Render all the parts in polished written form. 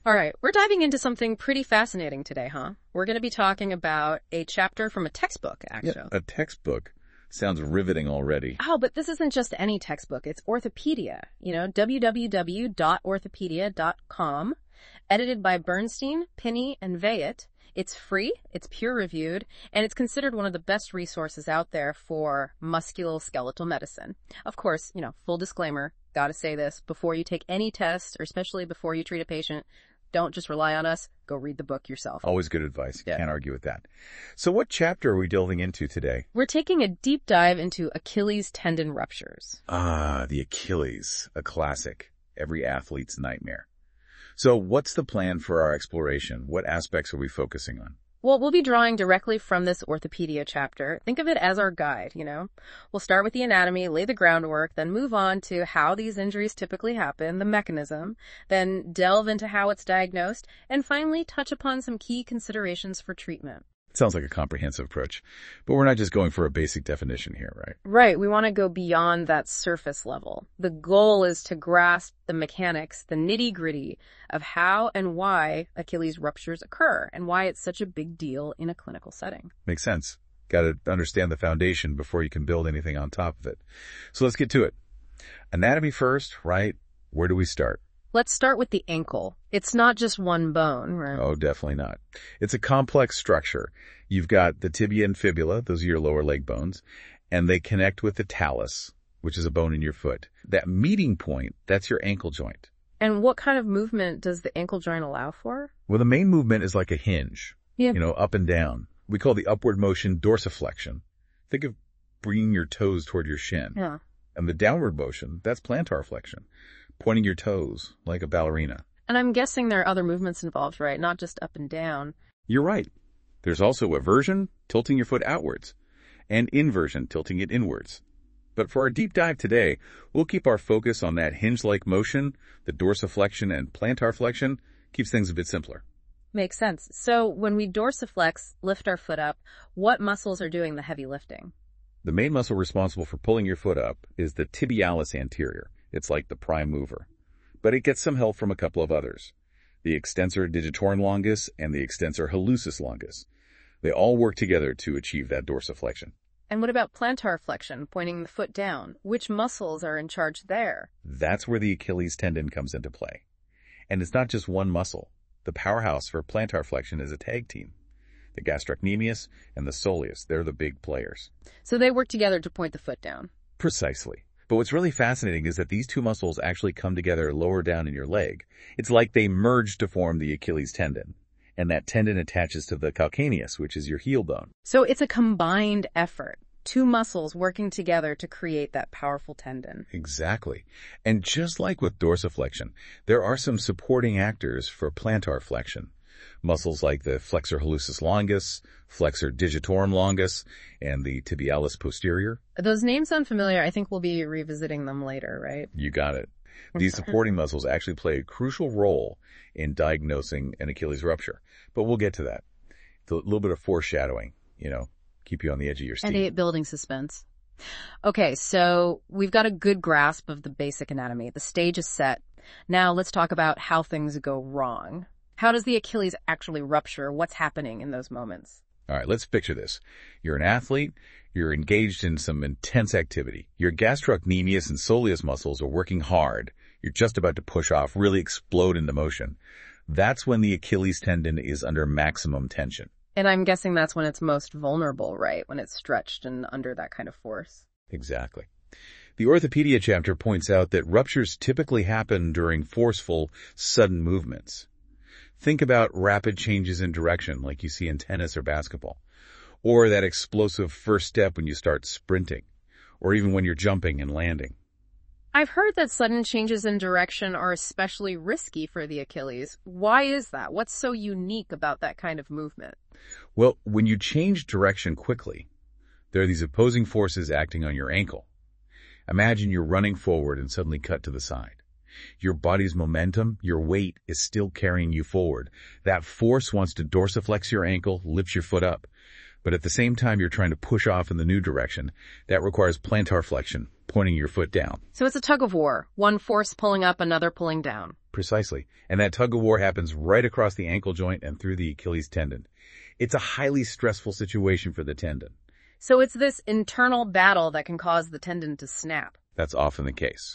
All right, we're diving into something pretty fascinating today, huh? We're going to be talking about a chapter from a textbook, actually. Yeah, a textbook. Sounds riveting already. Oh, but this isn't just any textbook. It's Orthopedia, www.orthopedia.com, edited by Bernstein, Pinney, and Veit. It's free, it's peer-reviewed, and it's considered one of the best resources out there for musculoskeletal medicine. Of course, full disclaimer, gotta say this, before you take any test, or especially before you treat a patient, don't just rely on us. Go read the book yourself. Always good advice. Yeah. Can't argue with that. So what chapter are we delving into today? We're taking a deep dive into Achilles tendon ruptures. Ah, the Achilles, a classic. Every athlete's nightmare. So what's the plan for our exploration? What aspects are we focusing on? Well, we'll be drawing directly from this Orthopedia chapter. Think of it as our guide, We'll start with the anatomy, lay the groundwork, then move on to how these injuries typically happen, the mechanism, then delve into how it's diagnosed, and finally touch upon some key considerations for treatment. Sounds like a comprehensive approach, but we're not just going for a basic definition here, right? Right. We want to go beyond that surface level. The goal is to grasp the mechanics, the nitty-gritty of how and why Achilles ruptures occur and why it's such a big deal in a clinical setting. Makes sense. Got to understand the foundation before you can build anything on top of it. So let's get to it. Anatomy first, right? Where do we start? Let's start with the ankle. It's not just one bone, right? Oh, definitely not. It's a complex structure. You've got the tibia and fibula, those are your lower leg bones, and they connect with the talus, which is a bone in your foot. That meeting point, that's your ankle joint. And what kind of movement does the ankle joint allow for? Well, the main movement is like a hinge, Yeah. Up and down. We call the upward motion dorsiflexion. Think of bringing your toes toward your shin. Yeah. And the downward motion, that's plantar flexion, pointing your toes like a ballerina. And I'm guessing there are other movements involved, right? Not just up and down. You're right. There's also eversion, tilting your foot outwards, and inversion, tilting it inwards. But for our deep dive today, we'll keep our focus on that hinge-like motion, the dorsiflexion and plantar flexion, keeps things a bit simpler. Makes sense. So when we dorsiflex, lift our foot up, what muscles are doing the heavy lifting? The main muscle responsible for pulling your foot up is the tibialis anterior. It's like the prime mover. But it gets some help from a couple of others. The extensor digitorum longus and the extensor hallucis longus. They all work together to achieve that dorsiflexion. And what about plantar flexion, pointing the foot down? Which muscles are in charge there? That's where the Achilles tendon comes into play. And it's not just one muscle. The powerhouse for plantar flexion is a tag team. The gastrocnemius and the soleus, they're the big players. So they work together to point the foot down. Precisely. But what's really fascinating is that these two muscles actually come together lower down in your leg. It's like they merge to form the Achilles tendon. And that tendon attaches to the calcaneus, which is your heel bone. So it's a combined effort. Two muscles working together to create that powerful tendon. Exactly. And just like with dorsiflexion, there are some supporting actors for plantar flexion. Muscles like the flexor hallucis longus, flexor digitorum longus, and the tibialis posterior. Those names sound familiar. I think we'll be revisiting them later, right? You got it. These supporting muscles actually play a crucial role in diagnosing an Achilles rupture. But we'll get to that. It's a little bit of foreshadowing, keep you on the edge of your seat. And building suspense. Okay, so we've got a good grasp of the basic anatomy. The stage is set. Now let's talk about how things go wrong. How does the Achilles actually rupture? What's happening in those moments? All right, let's picture this. You're an athlete. You're engaged in some intense activity. Your gastrocnemius and soleus muscles are working hard. You're just about to push off, really explode into motion. That's when the Achilles tendon is under maximum tension. And I'm guessing that's when it's most vulnerable, right? When it's stretched and under that kind of force. Exactly. The Orthopedia chapter points out that ruptures typically happen during forceful, sudden movements. Think about rapid changes in direction like you see in tennis or basketball, or that explosive first step when you start sprinting, or even when you're jumping and landing. I've heard that sudden changes in direction are especially risky for the Achilles. Why is that? What's so unique about that kind of movement? Well, when you change direction quickly, there are these opposing forces acting on your ankle. Imagine you're running forward and suddenly cut to the side. Your body's momentum, your weight, is still carrying you forward. That force wants to dorsiflex your ankle, lift your foot up. But at the same time you're trying to push off in the new direction, that requires plantar flexion, pointing your foot down. So it's a tug of war. One force pulling up, another pulling down. Precisely. And that tug of war happens right across the ankle joint and through the Achilles tendon. It's a highly stressful situation for the tendon. So it's this internal battle that can cause the tendon to snap. That's often the case.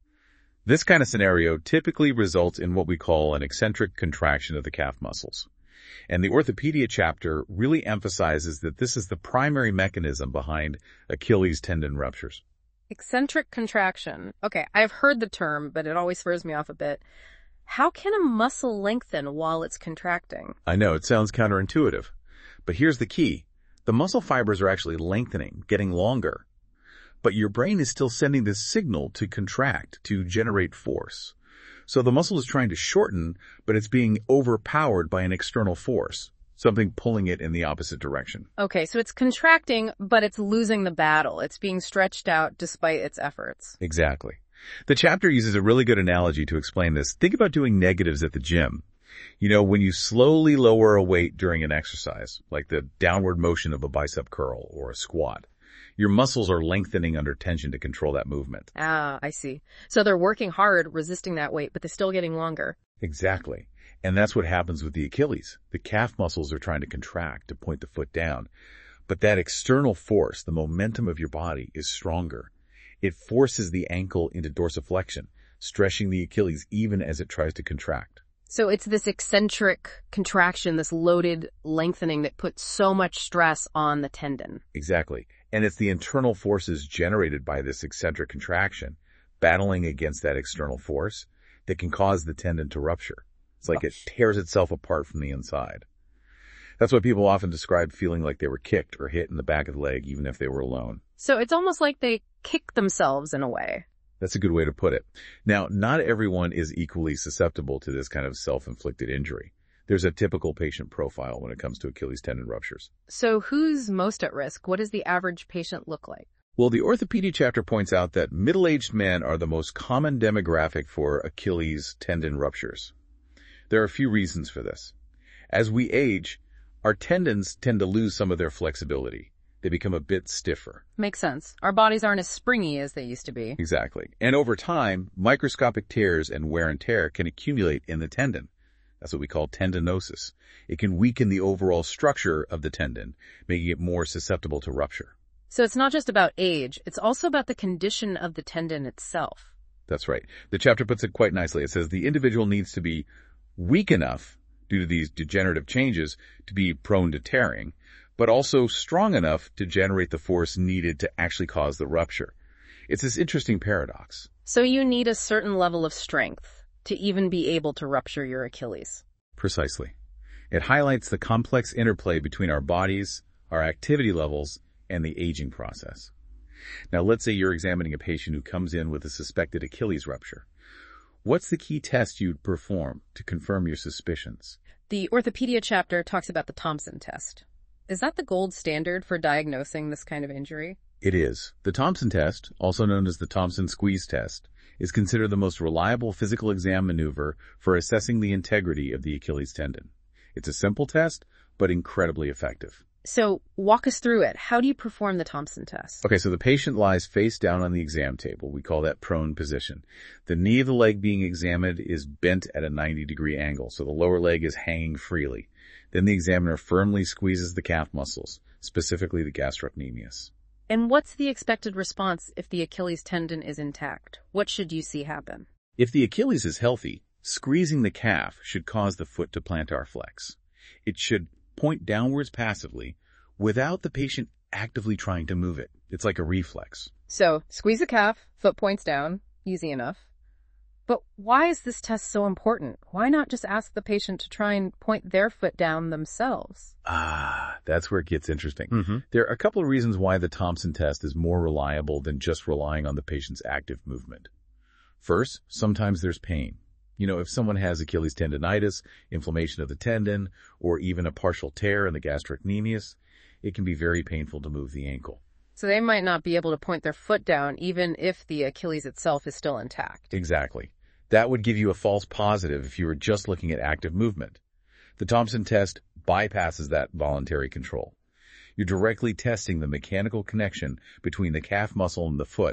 This kind of scenario typically results in what we call an eccentric contraction of the calf muscles. And the orthopedic chapter really emphasizes that this is the primary mechanism behind Achilles tendon ruptures. Eccentric contraction. Okay, I've heard the term, but it always throws me off a bit. How can a muscle lengthen while it's contracting? I know, it sounds counterintuitive. But here's the key. The muscle fibers are actually lengthening, getting longer. But your brain is still sending this signal to contract, to generate force. So the muscle is trying to shorten, but it's being overpowered by an external force, something pulling it in the opposite direction. Okay, so it's contracting, but it's losing the battle. It's being stretched out despite its efforts. Exactly. The chapter uses a really good analogy to explain this. Think about doing negatives at the gym. You know, when you slowly lower a weight during an exercise, like the downward motion of a bicep curl or a squat, your muscles are lengthening under tension to control that movement. Ah, I see. So they're working hard, resisting that weight, but they're still getting longer. Exactly. And that's what happens with the Achilles. The calf muscles are trying to contract to point the foot down. But that external force, the momentum of your body, is stronger. It forces the ankle into dorsiflexion, stretching the Achilles even as it tries to contract. So it's this eccentric contraction, this loaded lengthening that puts so much stress on the tendon. Exactly. And it's the internal forces generated by this eccentric contraction, battling against that external force, that can cause the tendon to rupture. It's like it tears itself apart from the inside. That's why people often describe feeling like they were kicked or hit in the back of the leg, even if they were alone. So it's almost like they kick themselves in a way. That's a good way to put it. Now, not everyone is equally susceptible to this kind of self-inflicted injury. There's a typical patient profile when it comes to Achilles tendon ruptures. So who's most at risk? What does the average patient look like? Well, the orthopedic chapter points out that middle-aged men are the most common demographic for Achilles tendon ruptures. There are a few reasons for this. As we age, our tendons tend to lose some of their flexibility. They become a bit stiffer. Makes sense. Our bodies aren't as springy as they used to be. Exactly. And over time, microscopic tears and wear and tear can accumulate in the tendon. That's what we call tendinosis. It can weaken the overall structure of the tendon, making it more susceptible to rupture. So it's not just about age, it's also about the condition of the tendon itself. That's right. The chapter puts it quite nicely. It says the individual needs to be weak enough due to these degenerative changes to be prone to tearing, but also strong enough to generate the force needed to actually cause the rupture. It's this interesting paradox. So you need a certain level of strength to even be able to rupture your Achilles. Precisely. It highlights the complex interplay between our bodies, our activity levels, and the aging process. Now, let's say you're examining a patient who comes in with a suspected Achilles rupture. What's the key test you'd perform to confirm your suspicions? The orthopedic chapter talks about the Thompson test. Is that the gold standard for diagnosing this kind of injury? It is. The Thompson test, also known as the Thompson squeeze test, is considered the most reliable physical exam maneuver for assessing the integrity of the Achilles tendon. It's a simple test, but incredibly effective. So walk us through it. How do you perform the Thompson test? Okay, so the patient lies face down on the exam table. We call that prone position. The knee of the leg being examined is bent at a 90-degree angle, so the lower leg is hanging freely. Then the examiner firmly squeezes the calf muscles, specifically the gastrocnemius. And what's the expected response if the Achilles tendon is intact? What should you see happen? If the Achilles is healthy, squeezing the calf should cause the foot to plantar flex. It should point downwards passively without the patient actively trying to move it. It's like a reflex. So squeeze the calf, foot points down, easy enough. But why is this test so important? Why not just ask the patient to try and point their foot down themselves? That's where it gets interesting. There are a couple of reasons why the Thompson test is more reliable than just relying on the patient's active movement. First, sometimes there's pain. You know, if someone has Achilles tendonitis, inflammation of the tendon, or even a partial tear in the gastrocnemius, it can be very painful to move the ankle. So they might not be able to point their foot down even if the Achilles itself is still intact. Exactly. That would give you a false positive if you were just looking at active movement. The Thompson test bypasses that voluntary control. You're directly testing the mechanical connection between the calf muscle and the foot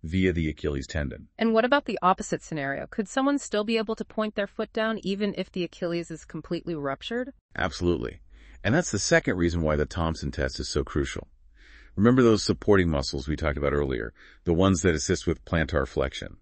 via the Achilles tendon. And what about the opposite scenario? Could someone still be able to point their foot down even if the Achilles is completely ruptured? Absolutely. And that's the second reason why the Thompson test is so crucial. Remember those supporting muscles we talked about earlier, the ones that assist with plantar flexion.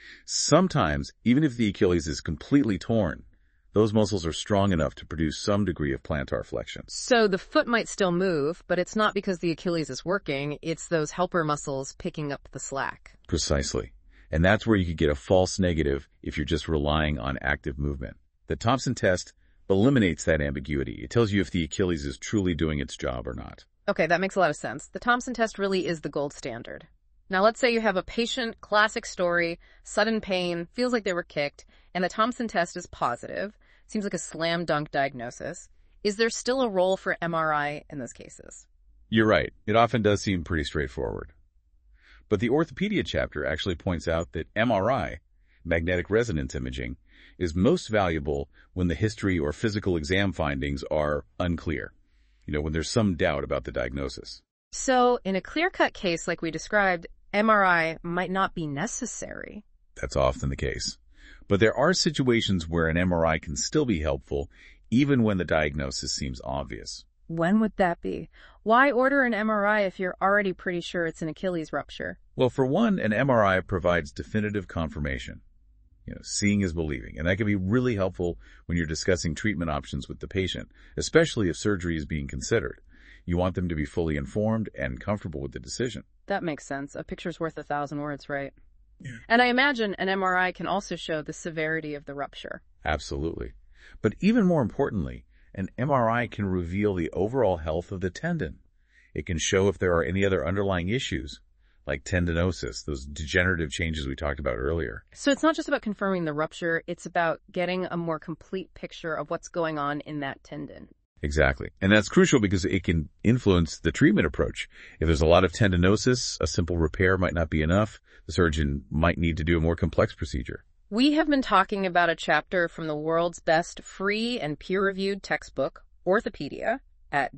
Sometimes, even if the Achilles is completely torn, those muscles are strong enough to produce some degree of plantar flexion. So the foot might still move, but it's not because the Achilles is working, it's those helper muscles picking up the slack. Precisely. And that's where you could get a false negative if you're just relying on active movement. The Thompson test eliminates that ambiguity. It tells you if the Achilles is truly doing its job or not. Okay, that makes a lot of sense. The Thompson test really is the gold standard. Now let's say you have a patient, classic story, sudden pain, feels like they were kicked, and the Thompson test is positive. Seems like a slam dunk diagnosis. Is there still a role for MRI in those cases? You're right. It often does seem pretty straightforward. But the orthopedic chapter actually points out that MRI, magnetic resonance imaging, is most valuable when the history or physical exam findings are unclear. When there's some doubt about the diagnosis. So in a clear-cut case like we described, MRI might not be necessary. That's often the case. But there are situations where an MRI can still be helpful, even when the diagnosis seems obvious. When would that be? Why order an MRI if you're already pretty sure it's an Achilles rupture? Well, for one, an MRI provides definitive confirmation. Seeing is believing, and that can be really helpful when you're discussing treatment options with the patient, especially if surgery is being considered. You want them to be fully informed and comfortable with the decision. That makes sense. A picture's worth 1,000 words, right? Yeah. And I imagine an MRI can also show the severity of the rupture. Absolutely. But even more importantly, an MRI can reveal the overall health of the tendon. It can show if there are any other underlying issues, like tendinosis, those degenerative changes we talked about earlier. So it's not just about confirming the rupture, it's about getting a more complete picture of what's going on in that tendon. Exactly. And that's crucial because it can influence the treatment approach. If there's a lot of tendinosis, a simple repair might not be enough. The surgeon might need to do a more complex procedure. We have been talking about a chapter from the world's best free and peer-reviewed textbook, Orthopedia, at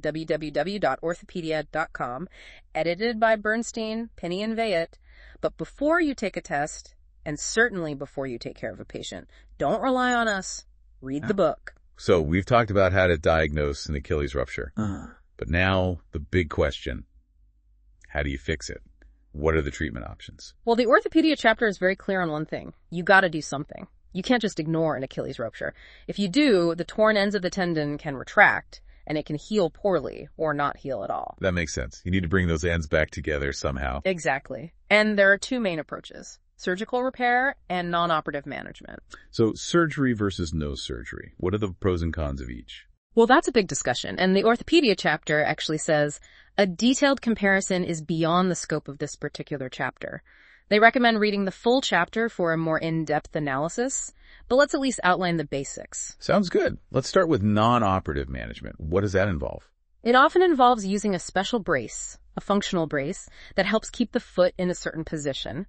www.orthopedia.com, edited by Bernstein, Penny, and Veit. But before you take a test, and certainly before you take care of a patient, don't rely on us. Read the book. So we've talked about how to diagnose an Achilles rupture. But now the big question, how do you fix it? What are the treatment options? Well, the Orthopedia chapter is very clear on one thing. You gotta do something. You can't just ignore an Achilles rupture. If you do, the torn ends of the tendon can retract, and it can heal poorly or not heal at all. That makes sense. You need to bring those ends back together somehow. Exactly. And there are two main approaches: surgical repair and non-operative management. So surgery versus no surgery. What are the pros and cons of each? Well, that's a big discussion, and the Orthopedia chapter actually says a detailed comparison is beyond the scope of this particular chapter. They recommend reading the full chapter for a more in-depth analysis, but let's at least outline the basics. Sounds good. Let's start with non-operative management. What does that involve? It often involves using a special brace, a functional brace, that helps keep the foot in a certain position.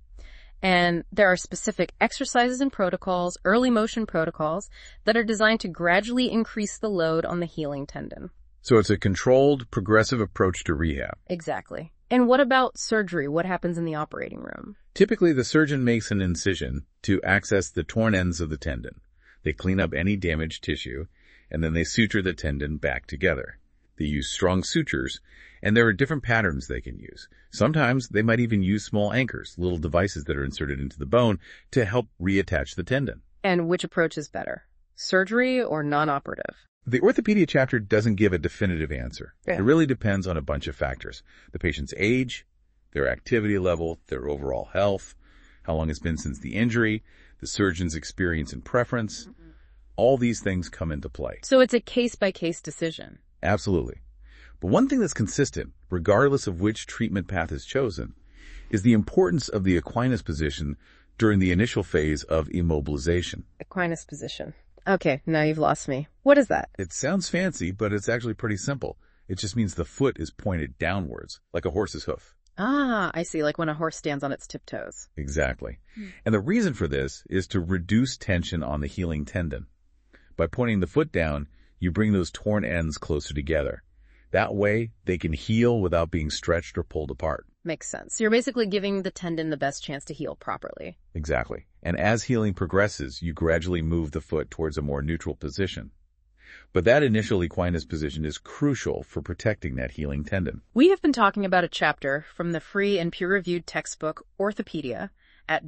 And there are specific exercises and protocols, early motion protocols, that are designed to gradually increase the load on the healing tendon. So it's a controlled, progressive approach to rehab. Exactly. And what about surgery? What happens in the operating room? Typically, the surgeon makes an incision to access the torn ends of the tendon. They clean up any damaged tissue, and then they suture the tendon back together. They use strong sutures, and there are different patterns they can use. Sometimes they might even use small anchors, little devices that are inserted into the bone to help reattach the tendon. And which approach is better, surgery or non-operative? The Orthopedia chapter doesn't give a definitive answer. Yeah. It really depends on a bunch of factors. The patient's age, their activity level, their overall health, how long it's been since the injury, the surgeon's experience and preference. All these things come into play. So it's a case-by-case decision. Absolutely. But one thing that's consistent, regardless of which treatment path is chosen, is the importance of the equinus position during the initial phase of immobilization. Equinus position. Okay, now you've lost me. What is that? It sounds fancy, but it's actually pretty simple. It just means the foot is pointed downwards, like a horse's hoof. Ah, I see, like when a horse stands on its tiptoes. Exactly. And the reason for this is to reduce tension on the healing tendon. By pointing the foot down, you bring those torn ends closer together. That way, they can heal without being stretched or pulled apart. Makes sense. You're basically giving the tendon the best chance to heal properly. Exactly. And as healing progresses, you gradually move the foot towards a more neutral position. But that initial equinus position is crucial for protecting that healing tendon. We have been talking about a chapter from the free and peer-reviewed textbook Orthopedia at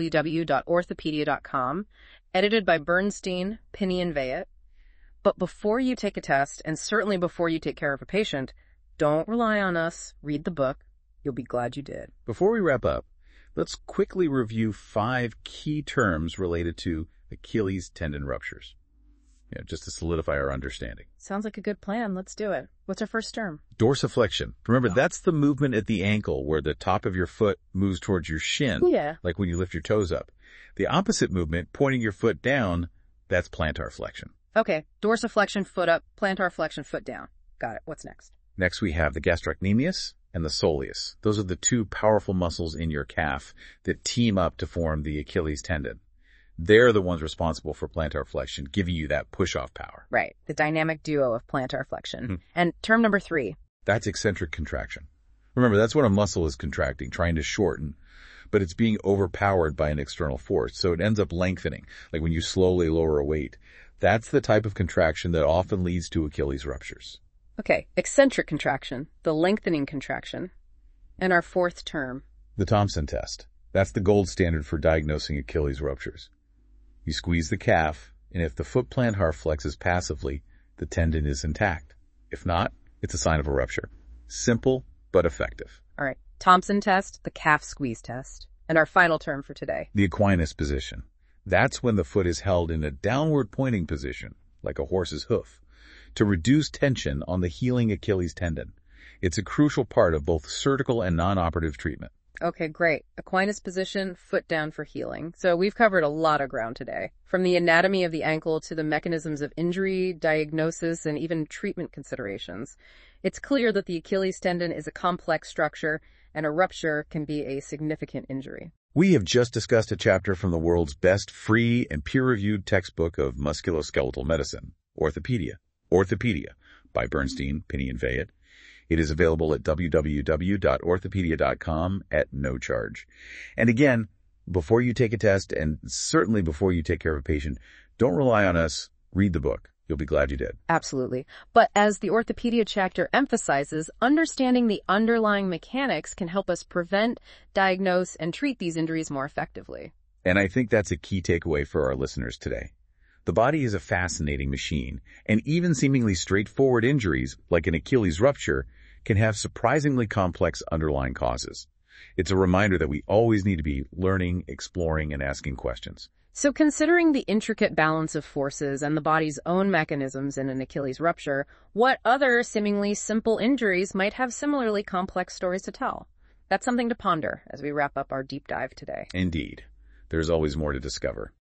www.orthopedia.com, edited by Bernstein, Pinney, and Veit. But before you take a test, and certainly before you take care of a patient, don't rely on us. Read the book. You'll be glad you did. Before we wrap up, let's quickly review 5 key terms related to Achilles tendon ruptures. Just to solidify our understanding. Sounds like a good plan. Let's do it. What's our first term? Dorsiflexion. Remember, that's the movement at the ankle where the top of your foot moves towards your shin. Yeah. Like when you lift your toes up. The opposite movement, pointing your foot down, that's plantar flexion. Okay. Dorsiflexion, foot up. Plantar flexion, foot down. Got it. What's next? Next, we have the gastrocnemius and the soleus. Those are the 2 powerful muscles in your calf that team up to form the Achilles tendon. They're the ones responsible for plantar flexion, giving you that push-off power. Right. The dynamic duo of plantar flexion. And term number 3. That's eccentric contraction. Remember, that's when a muscle is contracting, trying to shorten, but it's being overpowered by an external force, so it ends up lengthening, like when you slowly lower a weight. That's the type of contraction that often leads to Achilles ruptures. Okay. Eccentric contraction, the lengthening contraction. And our 4th term. The Thompson test. That's the gold standard for diagnosing Achilles ruptures. You squeeze the calf, and if the foot plantar flexes passively, the tendon is intact. If not, it's a sign of a rupture. Simple, but effective. All right. Thompson test, the calf squeeze test. And our final term for today. The equinus position. That's when the foot is held in a downward pointing position, like a horse's hoof, to reduce tension on the healing Achilles tendon. It's a crucial part of both surgical and non-operative treatment. Okay, great. Equinus position, foot down for healing. So we've covered a lot of ground today, from the anatomy of the ankle to the mechanisms of injury, diagnosis, and even treatment considerations. It's clear that the Achilles tendon is a complex structure, and a rupture can be a significant injury. We have just discussed a chapter from the world's best free and peer-reviewed textbook of musculoskeletal medicine, Orthopedia. Orthopedia, by Bernstein, Pinney, and Veit. It is available at www.orthopedia.com at no charge. And again, before you take a test, and certainly before you take care of a patient, don't rely on us. Read the book. You'll be glad you did. Absolutely. But as the Orthopedia chapter emphasizes, understanding the underlying mechanics can help us prevent, diagnose, and treat these injuries more effectively. And I think that's a key takeaway for our listeners today. The body is a fascinating machine, and even seemingly straightforward injuries, like an Achilles rupture, can have surprisingly complex underlying causes. It's a reminder that we always need to be learning, exploring, and asking questions. So considering the intricate balance of forces and the body's own mechanisms in an Achilles rupture, what other seemingly simple injuries might have similarly complex stories to tell? That's something to ponder as we wrap up our deep dive today. Indeed. There's always more to discover.